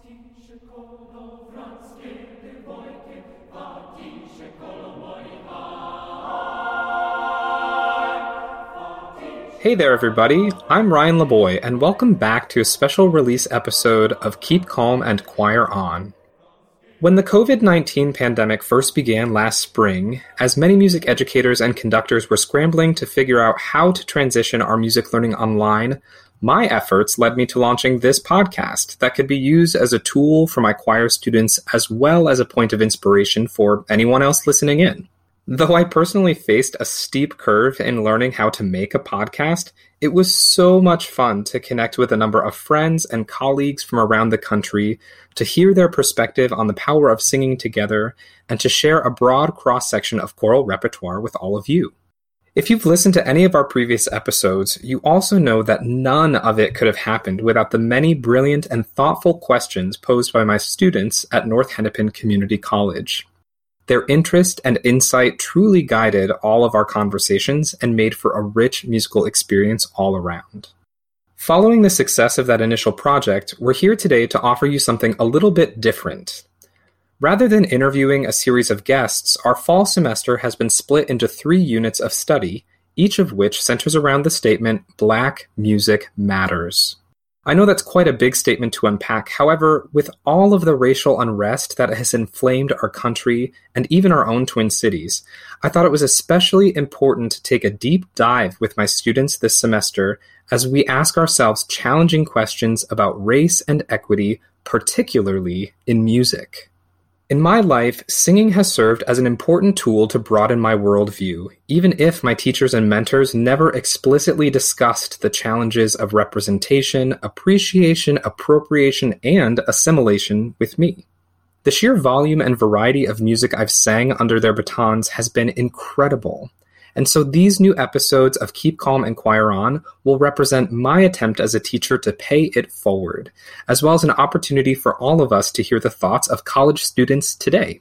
Hey there, everybody. I'm Ryan LeBoy, and welcome back to a special release episode of Keep Calm and Choir On. When the COVID-19 pandemic first began last spring, as many music educators and conductors were scrambling to figure out how to transition our music learning online, my efforts led me to launching this podcast that could be used as a tool for my choir students as well as a point of inspiration for anyone else listening in. Though I personally faced a steep curve in learning how to make a podcast, it was so much fun to connect with a number of friends and colleagues from around the country, to hear their perspective on the power of singing together, and to share a broad cross-section of choral repertoire with all of you. If you've listened to any of our previous episodes, you also know that none of it could have happened without the many brilliant and thoughtful questions posed by my students at North Hennepin Community College. Their interest and insight truly guided all of our conversations and made for a rich musical experience all around. Following the success of that initial project, we're here today to offer you something a little bit different. Rather than interviewing a series of guests, our fall semester has been split into 3 units of study, each of which centers around the statement, Black Music Matters. I know that's quite a big statement to unpack. However, with all of the racial unrest that has inflamed our country and even our own Twin Cities, I thought it was especially important to take a deep dive with my students this semester as we ask ourselves challenging questions about race and equity, particularly in music. In my life, singing has served as an important tool to broaden my worldview, even if my teachers and mentors never explicitly discussed the challenges of representation, appreciation, appropriation, and assimilation with me. The sheer volume and variety of music I've sang under their batons has been incredible. And so these new episodes of Keep Calm and Choir On will represent my attempt as a teacher to pay it forward, as well as an opportunity for all of us to hear the thoughts of college students today.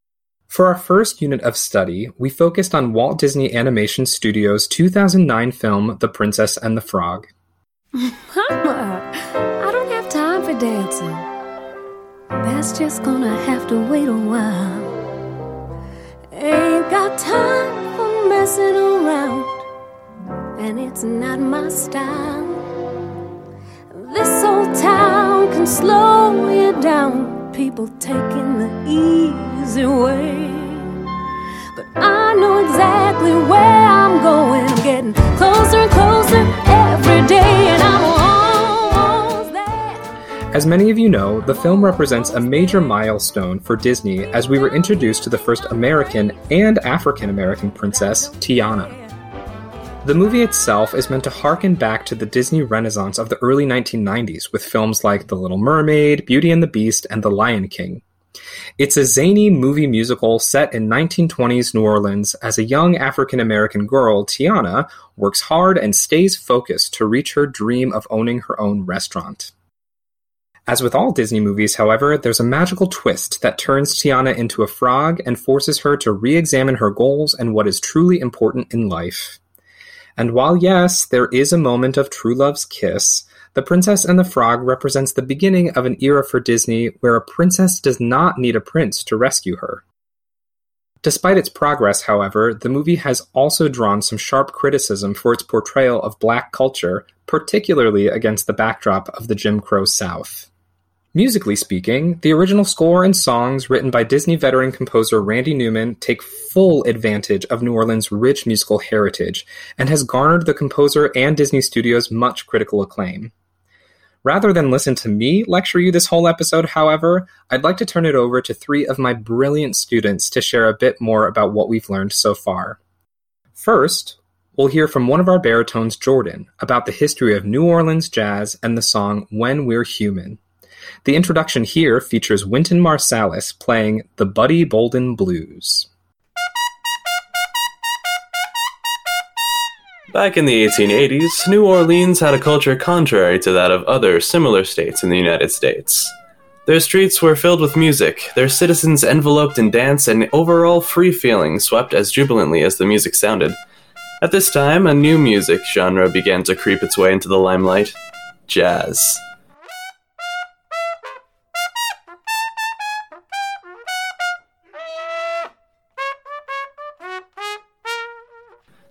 For our first unit of study, we focused on Walt Disney Animation Studios' 2009 film, The Princess and the Frog. Mama, I don't have time for dancing. That's just gonna have to wait a while. Ain't got time messing around, and it's not my style. This old town can slow you down, people taking the easy way. But I know exactly where I'm going. I'm getting closer and closer every day, and I'm almost there. As many of you know, the film represents a major milestone for Disney as we were introduced to the first American and African-American princess, Tiana. The movie itself is meant to harken back to the Disney Renaissance of the early 1990s with films like The Little Mermaid, Beauty and the Beast, and The Lion King. It's a zany movie musical set in 1920s New Orleans as a young African-American girl, Tiana, works hard and stays focused to reach her dream of owning her own restaurant. As with all Disney movies, however, there's a magical twist that turns Tiana into a frog and forces her to re-examine her goals and what is truly important in life. And while yes, there is a moment of true love's kiss, The Princess and the Frog represents the beginning of an era for Disney where a princess does not need a prince to rescue her. Despite its progress, however, the movie has also drawn some sharp criticism for its portrayal of Black culture, particularly against the backdrop of the Jim Crow South. Musically speaking, the original score and songs written by Disney veteran composer Randy Newman take full advantage of New Orleans' rich musical heritage and has garnered the composer and Disney Studios much critical acclaim. Rather than listen to me lecture you this whole episode, however, I'd like to turn it over to 3 of my brilliant students to share a bit more about what we've learned so far. First, we'll hear from one of our baritones, Jordan, about the history of New Orleans jazz and the song When We're Human. The introduction here features Wynton Marsalis playing the Buddy Bolden Blues. Back in the 1880s, New Orleans had a culture contrary to that of other similar states in the United States. Their streets were filled with music, their citizens enveloped in dance, and overall free feeling swept as jubilantly as the music sounded. At this time, a new music genre began to creep its way into the limelight: jazz.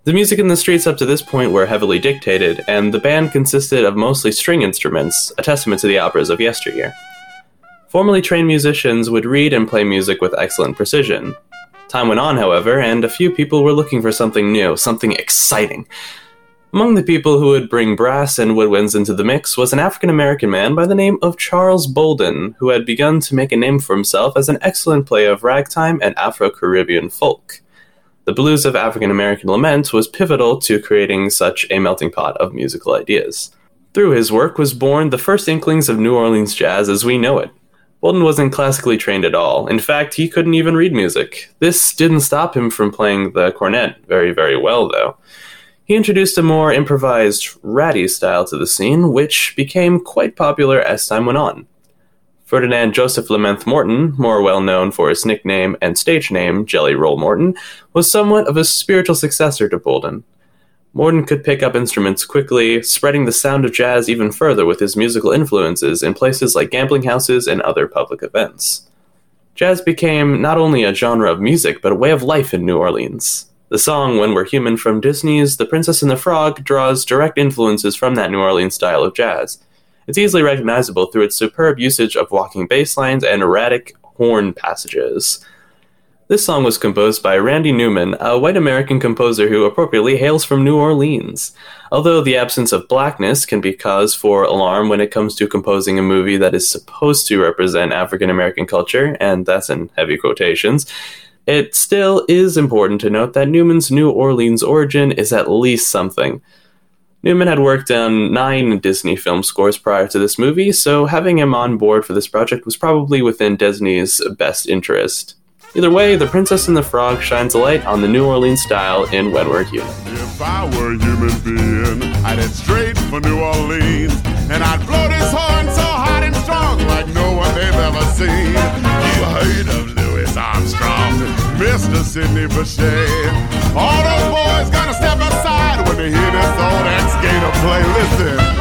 The music in the streets up to this point were heavily dictated, and the band consisted of mostly string instruments, a testament to the operas of yesteryear. Formally trained musicians would read and play music with excellent precision. Time went on, however, and a few people were looking for something new, something exciting. Among the people who would bring brass and woodwinds into the mix was an African-American man by the name of Charles Bolden, who had begun to make a name for himself as an excellent player of ragtime and Afro-Caribbean folk. The blues of African-American lament was pivotal to creating such a melting pot of musical ideas. Through his work was born the first inklings of New Orleans jazz as we know it. Bolden wasn't classically trained at all. In fact, he couldn't even read music. This didn't stop him from playing the cornet very, very well, though. He introduced a more improvised, ratty style to the scene, which became quite popular as time went on. Ferdinand Joseph Lameth Morton, more well known for his nickname and stage name, Jelly Roll Morton, was somewhat of a spiritual successor to Bolden. Morton could pick up instruments quickly, spreading the sound of jazz even further with his musical influences in places like gambling houses and other public events. Jazz became not only a genre of music, but a way of life in New Orleans. The song When We're Human from Disney's The Princess and the Frog draws direct influences from that New Orleans style of jazz. It's easily recognizable through its superb usage of walking bass lines and erratic horn passages. This song was composed by Randy Newman, a white American composer who appropriately hails from New Orleans. Although the absence of blackness can be cause for alarm when it comes to composing a movie that is supposed to represent African American culture, and that's in heavy quotations, it still is important to note that Newman's New Orleans origin is at least something. Newman had worked on 9 Disney film scores prior to this movie, so having him on board for this project was probably within Disney's best interest. Either way, The Princess and the Frog shines a light on the New Orleans style in When We're Human. If I were a human being, I'd head straight for New Orleans, and I'd blow this horn so hot and strong like no one they've ever seen. You heard of Louis Armstrong, Mr. Sidney Bechet. All those boys gonna step aside when they hear this old ex-gator play. Listen.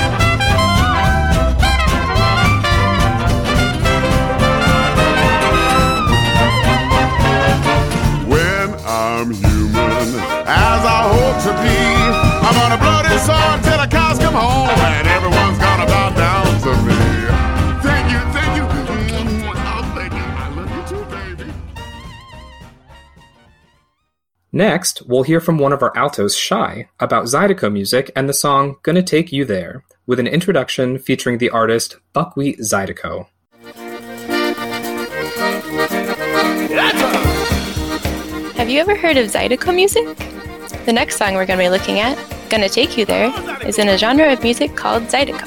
I'm human, as I hope to be. I'm gonna blow this horn till the cows come home, and everyone's gonna bow down to me. Thank you, thank you. Oh, thank you. I love you too, baby. Next, we'll hear from one of our altos, Shy, about Zydeco music and the song Gonna Take You There, with an introduction featuring the artist Buckwheat Zydeco. Have you ever heard of Zydeco music? The next song we're going to be looking at, Gonna Take You There, is in a genre of music called Zydeco.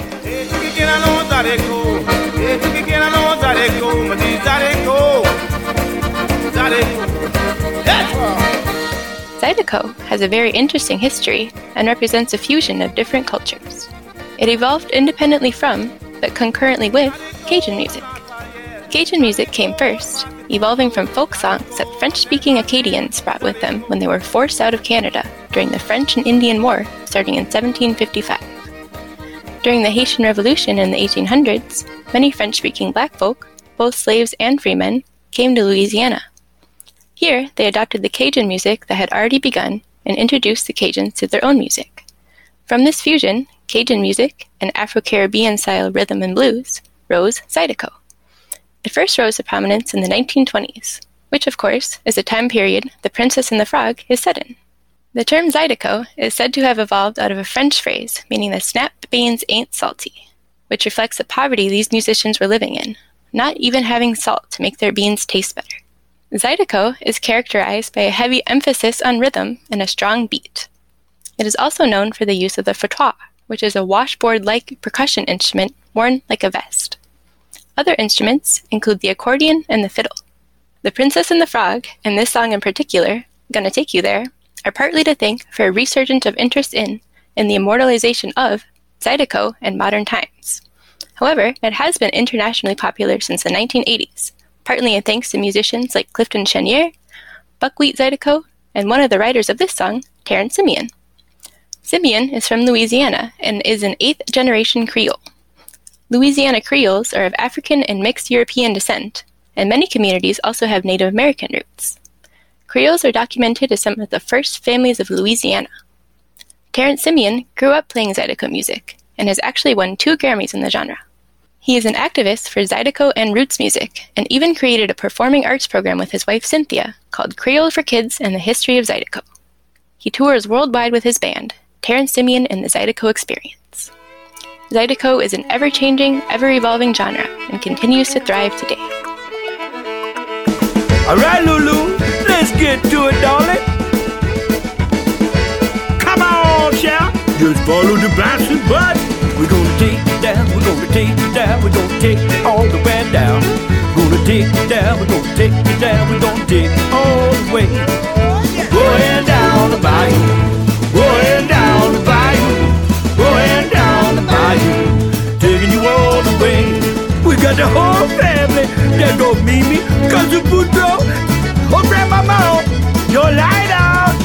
Zydeco has a very interesting history and represents a fusion of different cultures. It evolved independently from, but concurrently with, Cajun music. Cajun music came first, evolving from folk songs that French-speaking Acadians brought with them when they were forced out of Canada during the French and Indian War starting in 1755. During the Haitian Revolution in the 1800s, many French-speaking black folk, both slaves and freemen, came to Louisiana. Here, they adopted the Cajun music that had already begun and introduced the Cajuns to their own music. From this fusion, Cajun music and Afro-Caribbean-style rhythm and blues, rose Zydeco. It first rose to prominence in the 1920s, which of course is the time period The Princess and the Frog is set in. The term Zydeco is said to have evolved out of a French phrase meaning the snapped beans ain't salty, which reflects the poverty these musicians were living in, not even having salt to make their beans taste better. Zydeco is characterized by a heavy emphasis on rhythm and a strong beat. It is also known for the use of the fauteuil, which is a washboard-like percussion instrument worn like a vest. Other instruments include the accordion and the fiddle. The Princess and the Frog, and this song in particular, Gonna Take You There, are partly to thank for a resurgence of interest in and the immortalization of, Zydeco in modern times. However, it has been internationally popular since the 1980s, partly thanks to musicians like Clifton Chenier, Buckwheat Zydeco, and one of the writers of this song, Terrence Simeon. Simeon is from Louisiana and is an 8th-generation Creole. Louisiana Creoles are of African and mixed European descent, and many communities also have Native American roots. Creoles are documented as some of the first families of Louisiana. Terrence Simeon grew up playing Zydeco music and has actually won 2 Grammys in the genre. He is an activist for Zydeco and roots music, and even created a performing arts program with his wife Cynthia called Creole for Kids and the History of Zydeco. He tours worldwide with his band, Terrence Simeon and the Zydeco Experience. Zydeco is an ever-changing, ever-evolving genre and continues to thrive today. All right, Lulu, let's get to it, darling. Come on, child. Just follow the bouncing button. We're gonna take it down, we're gonna take it down, we're gonna take it all the way down. We're gonna take it down, we're gonna take it down, we're gonna take it all the way. Going down the bayou, going down the bayou, going down the bayou, taking you all the way. We got the whole family, there go Mimi, Cousin Boudreaux, oh Grandmama, your light out.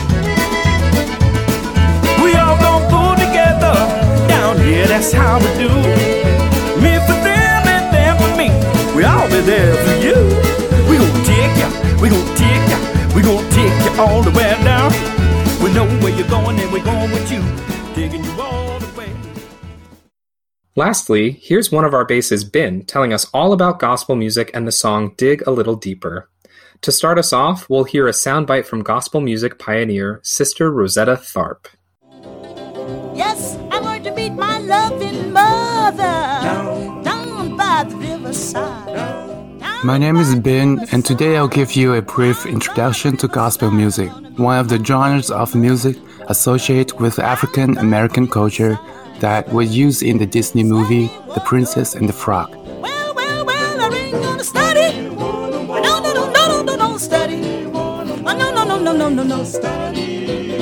We all gonna pull together down here, that's how we do. Me for them and them for me, we all be there for you. We gonna take ya, we gonna take ya, we gonna take you all the way down. We know where you're going and we're going with you, taking you all the way. Lastly, here's one of our basses, Ben, telling us all about gospel music and the song Dig a Little Deeper. To start us off, we'll hear a soundbite from gospel music pioneer Sister Rosetta Tharpe. Yes, I'm going to meet my loving mother down by the riverside. My name is Ben, and today I'll give you a brief introduction to gospel music, one of the genres of music associated with African American culture that was used in the Disney movie The Princess and the Frog. Well, I ain't gonna study. No, study. No, study.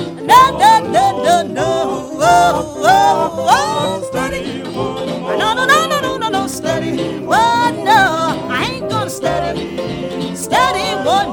No, study. No, study. Well, no, I ain't gonna study. Study, well,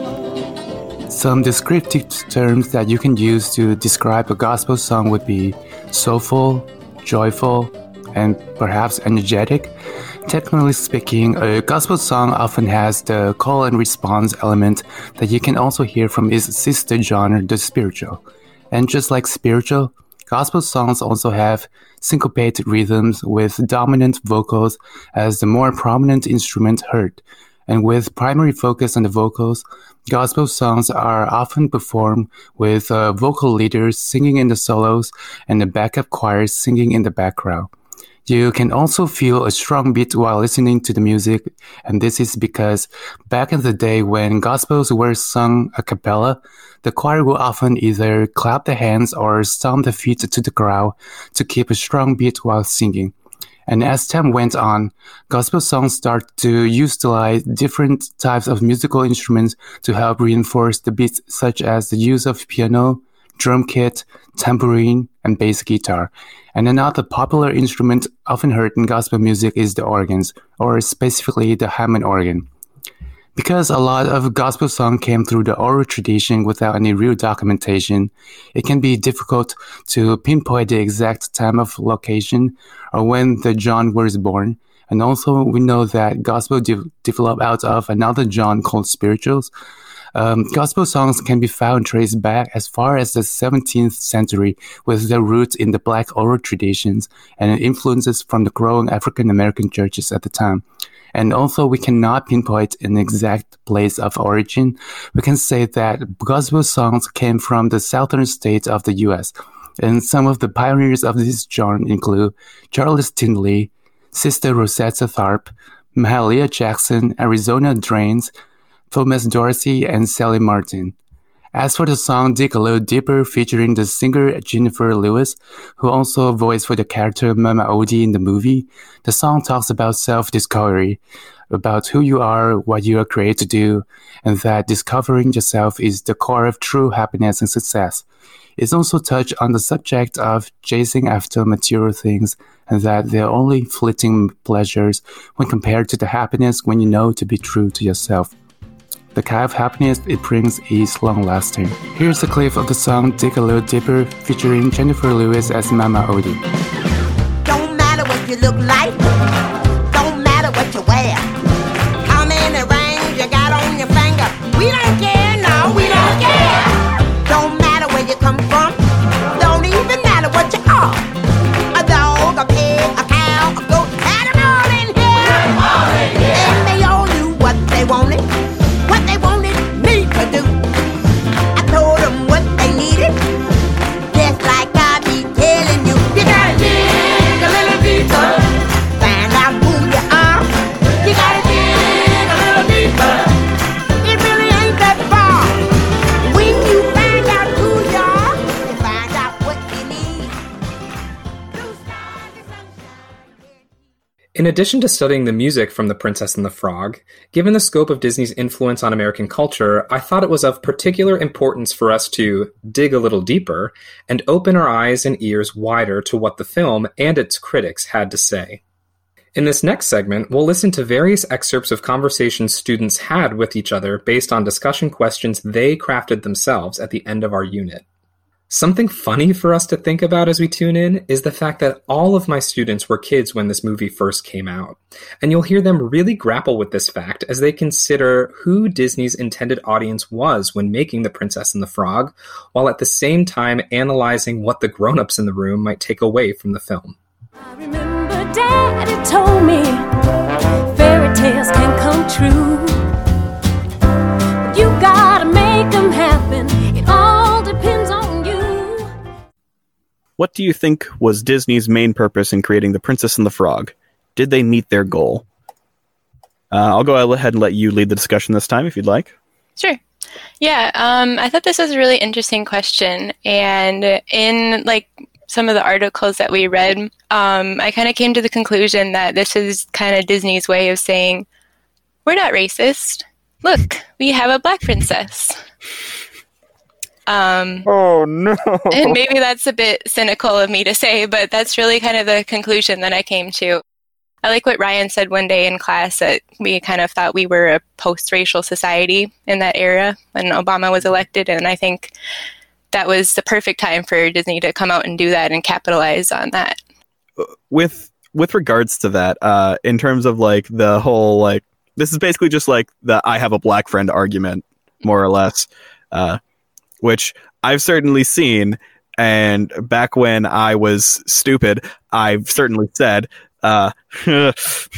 no. Some descriptive terms that you can use to describe a gospel song would be soulful, joyful, and perhaps energetic. Technically speaking, a gospel song often has the call and response element that you can also hear from its sister genre, the spiritual. And just like spiritual, gospel songs also have syncopated rhythms with dominant vocals as the more prominent instrument heard. And with primary focus on the vocals, gospel songs are often performed with vocal leaders singing in the solos and the backup choirs singing in the background. You can also feel a strong beat while listening to the music, and this is because back in the day when gospels were sung a cappella, the choir will often either clap their hands or stomp their feet to the crowd to keep a strong beat while singing. And as time went on, gospel songs started to utilize different types of musical instruments to help reinforce the beats, such as the use of piano, drum kit, tambourine, and bass guitar. And another popular instrument often heard in gospel music is the organs, or specifically the Hammond organ. Because a lot of gospel songs came through the oral tradition without any real documentation, it can be difficult to pinpoint the exact time of location or when the genre was born. And also, we know that gospel developed out of another genre called spirituals. Gospel songs can be found traced back as far as the 17th century with their roots in the Black oral traditions and influences from the growing African American churches at the time. And also, we cannot pinpoint an exact place of origin. We can say that gospel songs came from the southern states of the U.S., and some of the pioneers of this genre include Charles Tindley, Sister Rosetta Tharpe, Mahalia Jackson, Arizona Drains, Thomas Dorsey, and Sally Martin. As for the song Dig a Little Deeper featuring the singer Jennifer Lewis, who also voiced for the character Mama Odie in the movie, the song talks about self-discovery, about who you are, what you are created to do, and that discovering yourself is the core of true happiness and success. It also touched on the subject of chasing after material things and that they're only fleeting pleasures when compared to the happiness when you know to be true to yourself. The kind of happiness it brings is long-lasting. Here's a clip of the song Dig a Little Deeper featuring Jennifer Lewis as Mama Odie. Don't matter what you look like, don't matter what you wear. How many rings you got on your finger, we don't care, no, we don't In addition to studying the music from The Princess and the Frog, given the scope of Disney's influence on American culture, I thought it was of particular importance for us to dig a little deeper and open our eyes and ears wider to what the film and its critics had to say. In this next segment, we'll listen to various excerpts of conversations students had with each other based on discussion questions they crafted themselves at the end of our unit. Something funny for us to think about as we tune in is the fact that all of my students were kids when this movie first came out, and you'll hear them really grapple with this fact as they consider who Disney's intended audience was when making The Princess and the Frog, while at the same time analyzing what the grown-ups in the room might take away from the film. I remember Daddy told me fairy tales can come true, but you gotta make them happen. It all depends on you. What do you think was Disney's main purpose in creating The Princess and the Frog? Did they meet their goal? I'll go ahead and let you lead the discussion this time, if you'd like. Sure. Yeah, I thought this was a really interesting question. And in some of the articles that we read, I kind of came to the conclusion that this is kind of Disney's way of saying, we're not racist. Look, we have a black princess. Oh no! And maybe that's a bit cynical of me to say, but that's really kind of the conclusion that I came to. I like what Ryan said one day in class, that we kind of thought we were a post-racial society in that era when Obama was elected, and I think that was the perfect time for Disney to come out and do that and capitalize on that. With regards to that, in terms of the whole this is basically just the I have a black friend argument, more or less. Which I've certainly seen, and back when I was stupid, I've certainly said, and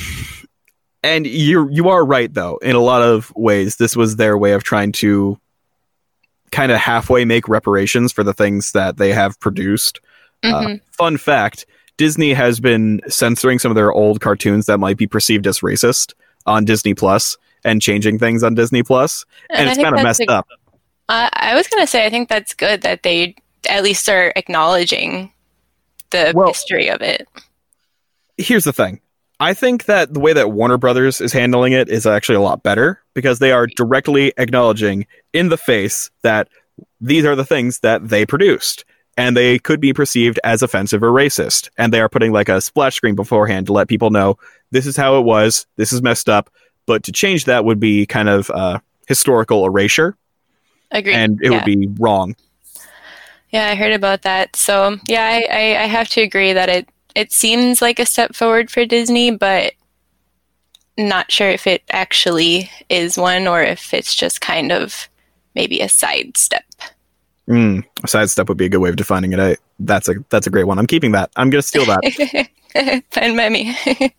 you are right, though, in a lot of ways, this was their way of trying to kind of halfway make reparations for the things that they have produced. Fun fact, Disney has been censoring some of their old cartoons that might be perceived as racist on Disney Plus and changing things on Disney Plus, and it's kind of messed up. I was going to say, I think that's good that they at least are acknowledging the history of it. Here's the thing. I think that the way that Warner Brothers is handling it is actually a lot better, because they are directly acknowledging in the face that these are the things that they produced, and they could be perceived as offensive or racist. And they are putting a splash screen beforehand to let people know this is how it was, this is messed up, but to change that would be kind of historical erasure. Agreed. And it would be wrong. Yeah, I heard about that. So, yeah, I have to agree that it seems like a step forward for Disney, but not sure if it actually is one or if it's just kind of maybe a sidestep. A sidestep would be a good way of defining it. That's a great one. I'm keeping that. I'm going to steal that. Fine by me.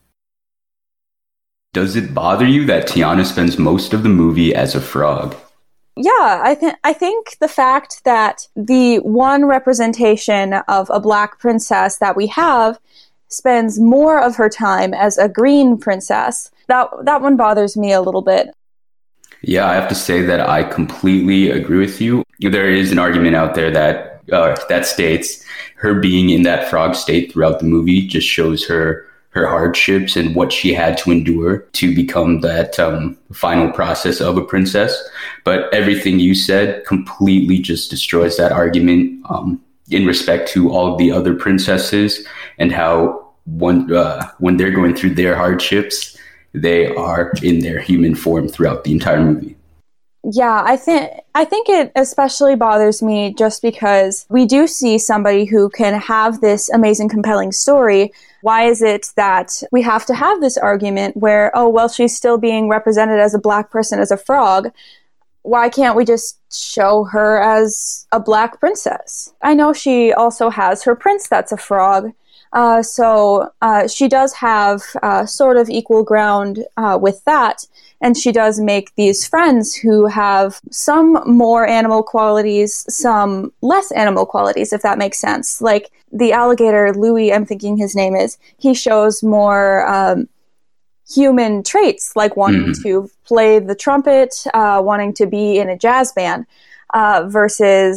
Does it bother you that Tiana spends most of the movie as a frog? Yeah, I think the fact that the one representation of a black princess that we have spends more of her time as a green princess, that one bothers me a little bit. Yeah, I have to say that I completely agree with you. There is an argument out there that states her being in that frog state throughout the movie just shows her hardships and what she had to endure to become that final process of a princess. But everything you said completely just destroys that argument in respect to all of the other princesses and how when they're going through their hardships, they are in their human form throughout the entire movie. Yeah, I think it especially bothers me just because we do see somebody who can have this amazing, compelling story. Why is it that we have to have this argument where, she's still being represented as a black person, as a frog? Why can't we just show her as a black princess? I know she also has her prince that's a frog. So she does have sort of equal ground with that. And she does make these friends who have some more animal qualities, some less animal qualities, if that makes sense. Like the alligator, Louis, I'm thinking his name is, he shows more human traits, like wanting to play the trumpet, wanting to be in a jazz band, versus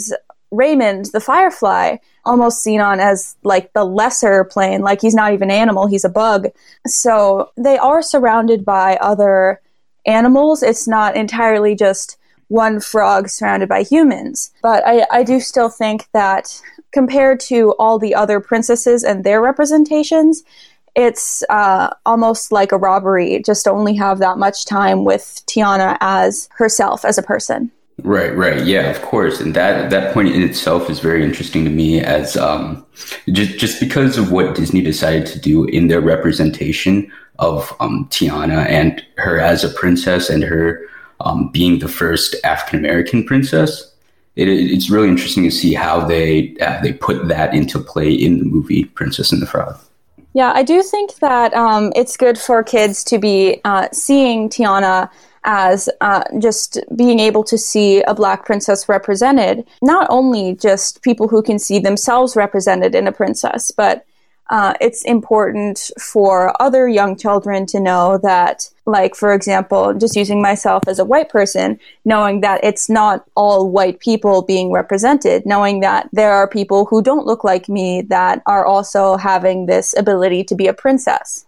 Raymond, the Firefly, almost seen on as like the lesser plane, like he's not even an animal, he's a bug. So they are surrounded by other animals. It's not entirely just one frog surrounded by humans. But I do still think that compared to all the other princesses and their representations, it's almost like a robbery just to only have that much time with Tiana as herself, as a person. Right. Yeah, of course. And that point in itself is very interesting to me as just because of what Disney decided to do in their representation of Tiana and her as a princess and her being the first African-American princess. It's really interesting to see how they put that into play in the movie Princess and the Frog. Yeah, I do think that it's good for kids to be seeing Tiana as just being able to see a Black princess represented. Not only just people who can see themselves represented in a princess, but it's important for other young children to know that, like, for example, just using myself as a white person, knowing that it's not all white people being represented, knowing that there are people who don't look like me that are also having this ability to be a princess.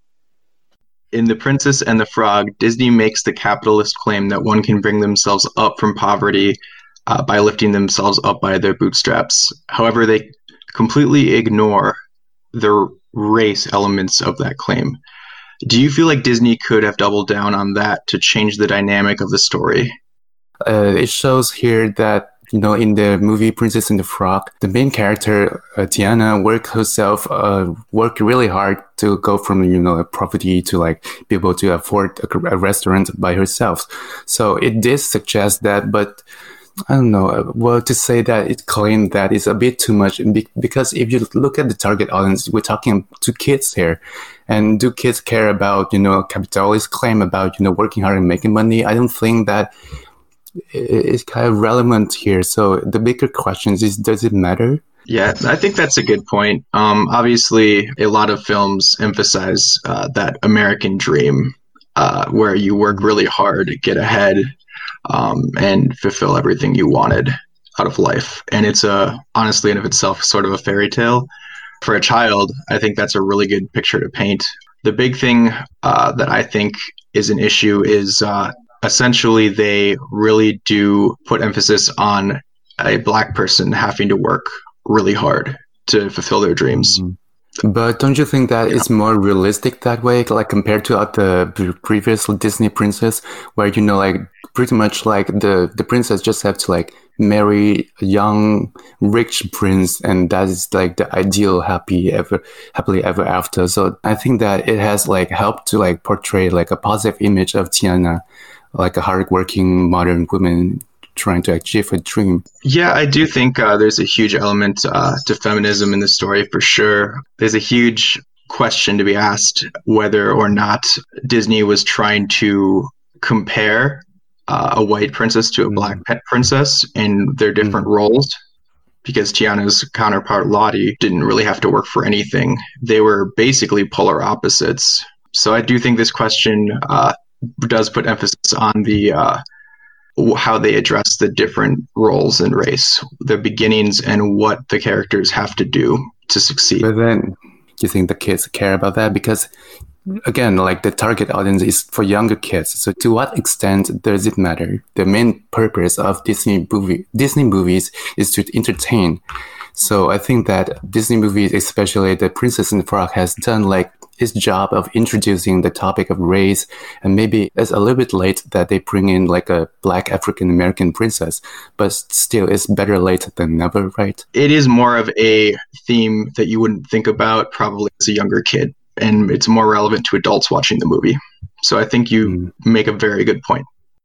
In The Princess and the Frog, Disney makes the capitalist claim that one can bring themselves up from poverty by lifting themselves up by their bootstraps. However, they completely ignore the race elements of that claim. Do you feel like Disney could have doubled down on that to change the dynamic of the story? It shows here that, in the movie Princess and the Frog, the main character, Tiana, worked really hard to go from, poverty to like be able to afford a restaurant by herself. So it did suggest that, but I don't know. Well, to say that it claimed that is a bit too much because if you look at the target audience, we're talking to kids here. And do kids care about, capitalist claim about, working hard and making money? I don't think that it's kind of relevant here. So the bigger question is, does it matter? Yeah, I think that's a good point. Obviously, a lot of films emphasize that American dream where you work really hard to get ahead and fulfill everything you wanted out of life. And it's honestly in of itself sort of a fairy tale. For a child, I think that's a really good picture to paint. The big thing that I think is an issue is essentially they really do put emphasis on a Black person having to work really hard to fulfill their dreams. Mm-hmm. But don't you think that it's more realistic that way, like compared to the previous Disney princess, where pretty much like the princess just have to like marry a young rich prince, and that is like the ideal happily ever after. So I think that it has like helped to like portray like a positive image of Tiana, like a hardworking modern woman trying to achieve a dream. Yeah, I do think there's a huge element to feminism in the story for sure. There's a huge question to be asked whether or not Disney was trying to compare a white princess to a Black pet princess in their different roles, because Tiana's counterpart Lottie didn't really have to work for anything. They were basically polar opposites. So I do think this question does put emphasis on the how they address the different roles in race, the beginnings, and what the characters have to do to succeed. But then, do you think the kids care about that? Because, again, like the target audience is for younger kids. So to what extent does it matter? The main purpose of Disney movies is to entertain. So I think that Disney movies, especially The Princess and the Frog, has done like its job of introducing the topic of race, and maybe it's a little bit late that they bring in like a Black African American princess, but still it's better late than never, right? It is more of a theme that you wouldn't think about probably as a younger kid, and it's more relevant to adults watching the movie. So I think you make a very good point.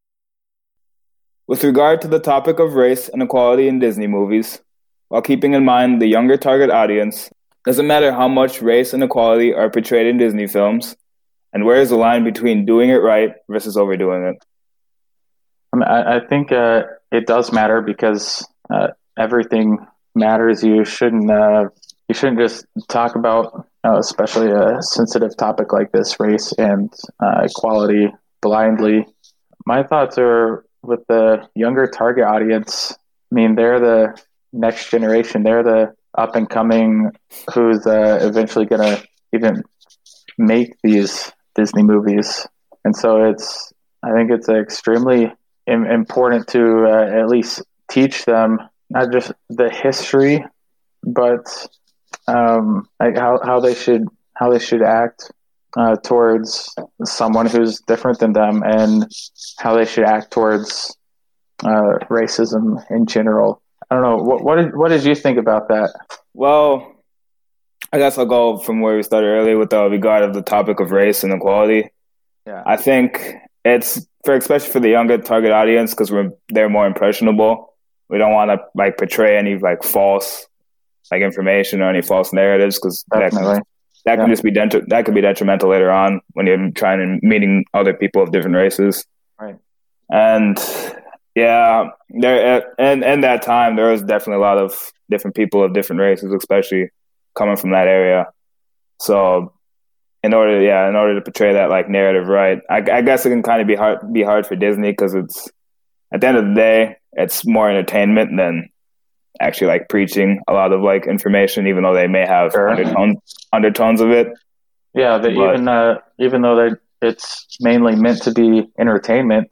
With regard to the topic of race and equality in Disney movies, while keeping in mind the younger target audience, doesn't matter how much race and equality are portrayed in Disney films, and where is the line between doing it right versus overdoing it? I think it does matter because everything matters. You shouldn't just talk about, especially a sensitive topic like this, race and equality, blindly. My thoughts are with the younger target audience. I mean, they're next generation. They're the up and coming who's eventually going to even make these Disney movies. And so I think it's extremely important to at least teach them not just the history, but like how they should act towards someone who's different than them, and how they should act towards racism in general. I don't know. What did you think about that? Well, I guess I'll go from where we started earlier with the regard of the topic of race and equality. Yeah, I think it's especially for the younger target audience, because they're more impressionable. We don't want to like portray any like false like information or any false narratives, because that can just be that could be detrimental later on when you're trying and meeting other people of different races. Right. And yeah, in that time there was definitely a lot of different people of different races, especially coming from that area. So in order to portray that like narrative right, I guess it can kind of be hard for Disney, because it's at the end of the day it's more entertainment than actually like preaching a lot of like information, even though they may have undertones of it. Yeah, even though it's mainly meant to be entertainment,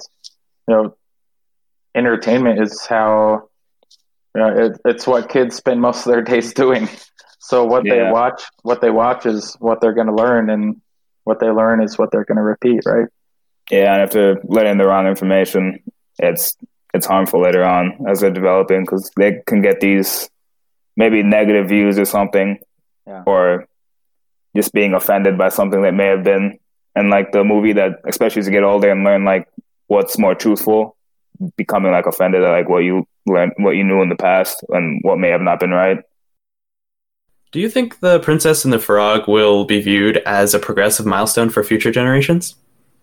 entertainment is how it's what kids spend most of their days doing. So what they watch is what they're going to learn, and what they learn is what they're going to repeat, right? Yeah, and if they're letting the wrong information, it's harmful later on as they're developing, because they can get these maybe negative views or something, or just being offended by something that may have been in like the movie, that especially as you get older and learn like what's more truthful, becoming like offended at like what you learned, what you knew in the past, and what may have not been right. Do you think The Princess and the Frog will be viewed as a progressive milestone for future generations?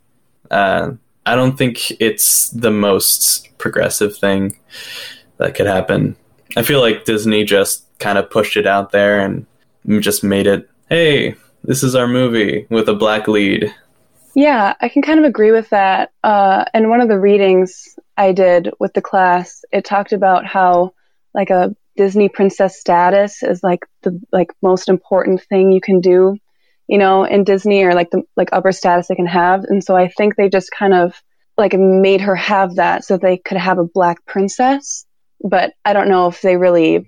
I don't think it's the most progressive thing that could happen. I feel like Disney just kind of pushed it out there and just made it, hey, this is our movie with a black lead. Yeah, I can kind of agree with that. And one of the readings I did with the class, it talked about how like a Disney princess status is like the most important thing you can do, in Disney, or like the upper status they can have. And so I think they just kind of like made her have that so they could have a black princess. But I don't know if they really,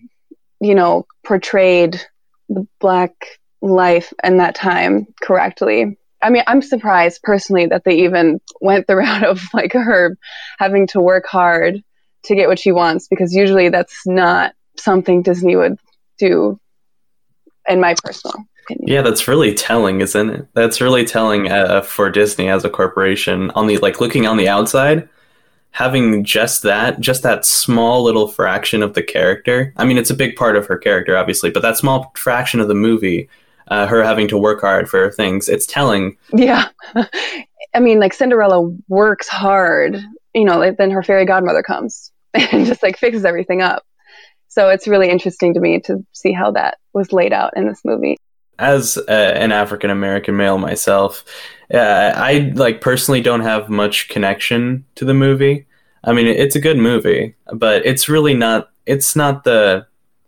portrayed the black life in that time correctly. I mean, I'm surprised personally that they even went the route of like her having to work hard to get what she wants, because usually that's not something Disney would do, in my personal opinion. Yeah, that's really telling, isn't it? That's really telling for Disney as a corporation. On the looking on the outside, having just that small little fraction of the character. I mean, it's a big part of her character, obviously, but that small fraction of the movie, her having to work hard for things, it's telling. Yeah, I mean, like Cinderella works hard, then her fairy godmother comes and just like fixes everything up. So it's really interesting to me to see how that was laid out in this movie. As an African-American male myself, I personally don't have much connection to the movie. I mean, it's a good movie, but it's really not. It's not the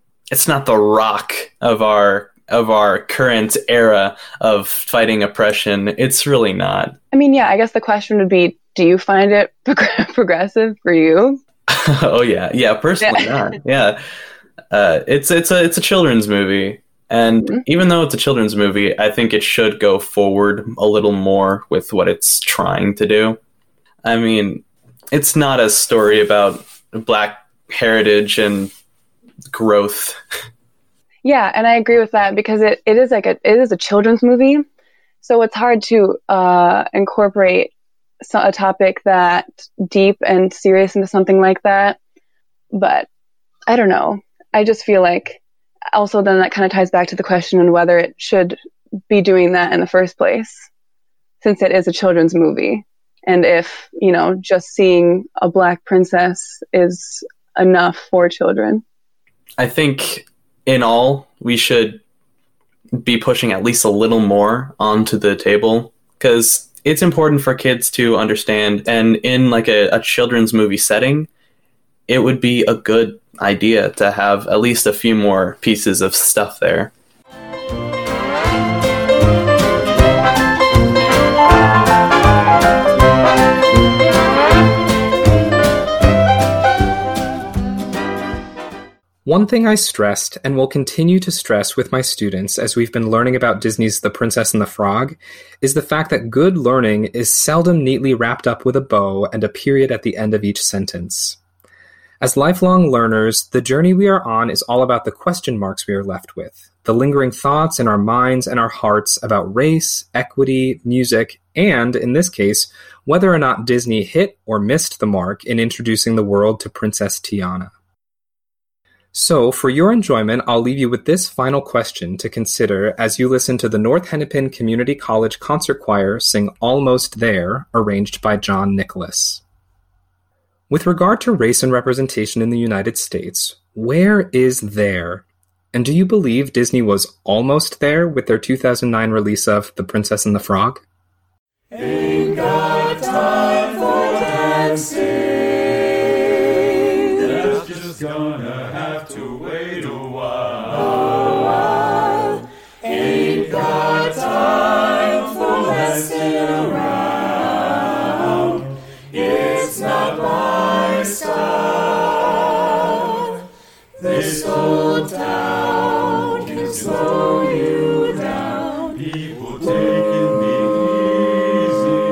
Rock of our current era of fighting oppression. It's really not. I mean, yeah. I guess the question would be, do you find it progressive for you? Oh yeah. Personally, not. Yeah, it's a children's movie, and even though it's a children's movie, I think it should go forward a little more with what it's trying to do. I mean, it's not a story about Black heritage and growth. Yeah, and I agree with that, because it is a children's movie, so it's hard to incorporate a topic that deep and serious into something like that. But I don't know. I just feel like also then that kind of ties back to the question on whether it should be doing that in the first place, since it is a children's movie. And if, just seeing a black princess is enough for children. I think in all, we should be pushing at least a little more onto the table, because it's important for kids to understand, and in like a children's movie setting, it would be a good idea to have at least a few more pieces of stuff there. One thing I stressed and will continue to stress with my students as we've been learning about Disney's The Princess and the Frog is the fact that good learning is seldom neatly wrapped up with a bow and a period at the end of each sentence. As lifelong learners, the journey we are on is all about the question marks we are left with, the lingering thoughts in our minds and our hearts about race, equity, music, and, in this case, whether or not Disney hit or missed the mark in introducing the world to Princess Tiana. So, for your enjoyment, I'll leave you with this final question to consider as you listen to the North Hennepin Community College Concert Choir sing Almost There, arranged by John Nicholas. With regard to race and representation in the United States, where is there? And do you believe Disney was almost there with their 2009 release of The Princess and the Frog? Ain't got time for dancing. That's just gonna have to wait a while. Ain't got time for messing around. It's not my style. This old town can slow you down. People taking the easy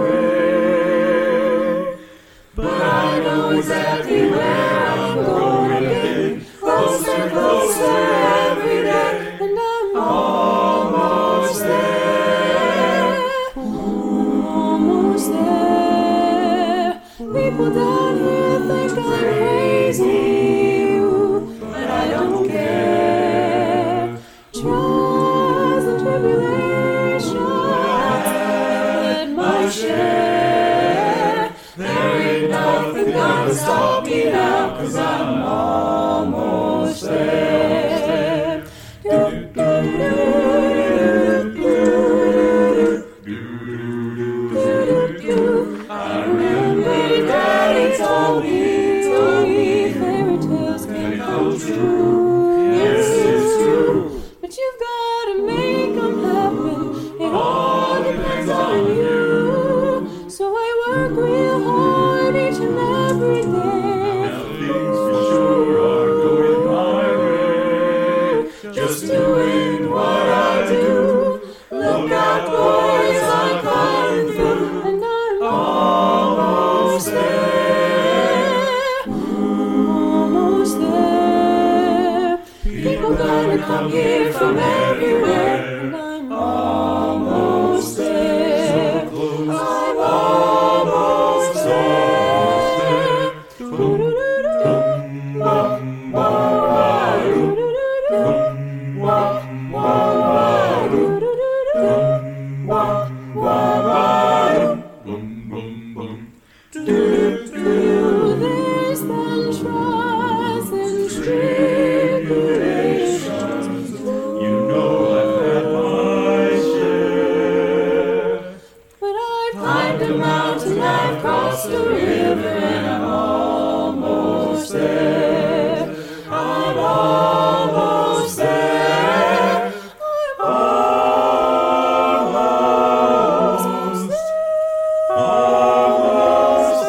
way. But I know exactly where I'm going. Closer, closer every day. And I'm almost there. Almost there. People down here think I'm crazy, but I don't care. Trials and tribulations, I've had my share. There ain't nothing gonna stop me now, 'cause I'm almost there. I remember Daddy told me fairy tales can come true. Yes, it's true. But you've gotta make them happen. It all depends on you. So I work real hard each and every day. Now things for sure are going my way. Just doing what I do. Look out, boys, I'm coming through. And I'm almost there. Almost there. People gonna come here from everywhere. And I'm almost there. I'm almost there. There's been trials and tribulations. You know I've had my share. But I've climbed a mountain, I've crossed a river, and I'm almost there. I'm almost there. I'm almost there. Almost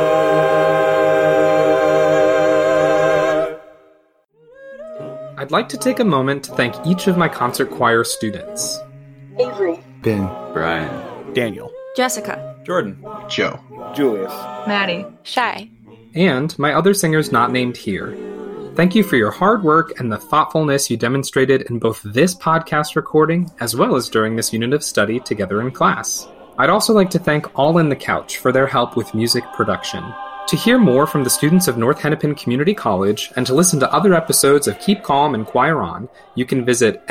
there. I'd like to take a moment to thank each of my concert choir students. Avery. Ben. Brian. Daniel. Jessica. Jordan. Joe. Julius. Maddie. Shy. And my other singers not named here. Thank you for your hard work and the thoughtfulness you demonstrated in both this podcast recording as well as during this unit of study together in class. I'd also like to thank All in the Couch for their help with music production. To hear more from the students of North Hennepin Community College and to listen to other episodes of Keep Calm and Choir On, you can visit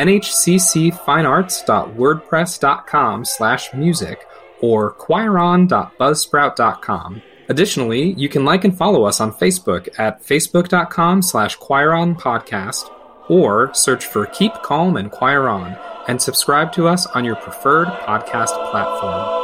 nhccfinearts.wordpress.com/music or choiron.buzzsprout.com. Additionally, you can like and follow us on Facebook at facebook.com/choironpodcast or search for Keep Calm and Choir On and subscribe to us on your preferred podcast platform.